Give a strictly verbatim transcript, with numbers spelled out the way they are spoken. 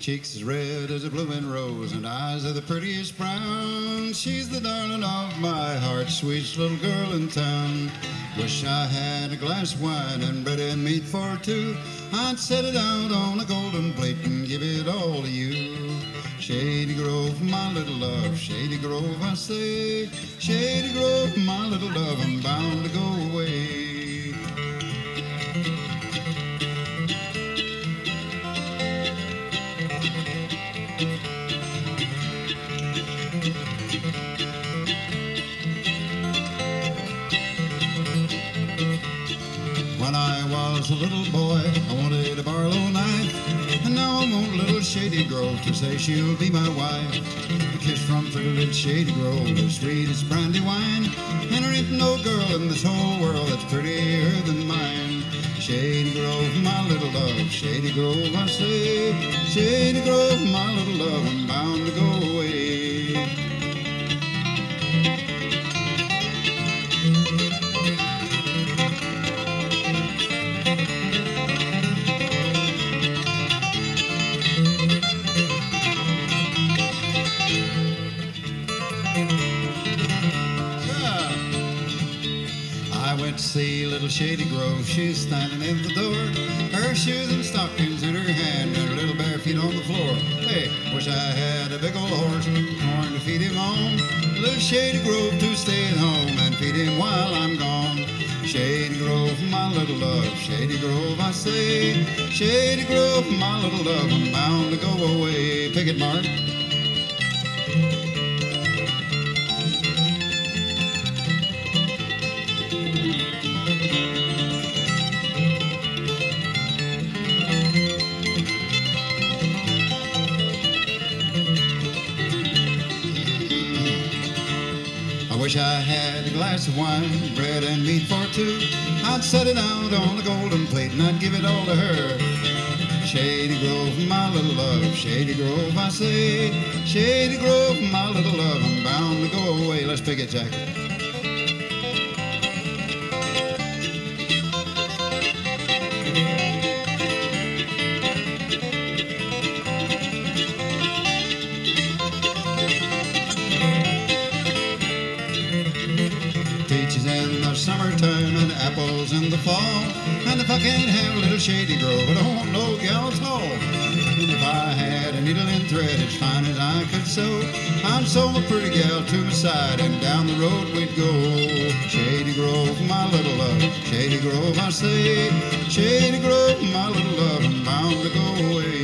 cheeks as red as a blooming rose, and eyes of the prettiest brown. She's the darling of my heart, sweetest little girl in town. Wish I had a glass of wine and bread and meat for two. I'd set it out on a golden plate and give it all to you. Shady Grove, my little love, Shady Grove, I say. Shady Grove, my little love, I'm bound to go away. When I was a little boy, I wanted a Barlow knife, and now I want little Shady Grove to say she'll be my wife. A kiss from pretty little Shady Grove, as sweet as brandy wine, and there ain't no girl in this whole world that's prettier than mine. Shady Grove, my little love, Shady Grove, I say. Shady Grove, my little love, I'm bound to go away. I went to see little Shady Grove, she's standing in the door, her shoes and stockings in her hand, and her little bare feet on the floor. Hey, wish I had a big old horse, corn to feed him on, little Shady Grove to stay at home and feed him while I'm gone. Shady Grove, my little love, Shady Grove, I say. Shady Grove, my little love, I'm bound to go away. Pick it, Mark. I wish I had a glass of wine, bread and meat for two. I'd set it out on a golden plate and I'd give it all to her. Shady Grove, my little love, Shady Grove, I say. Shady Grove, my little love, I'm bound to go away. Let's pick it, Jack. Peaches in the summertime and apples in the fall, and if I can't have a little Shady Grove, I don't want no gal at all. And if I had a needle and thread as fine as I could sew, I'd sew a pretty gal to my side, and down the road we'd go. Shady Grove, my little love, Shady Grove, I say. Shady Grove, my little love, I'm bound to go away.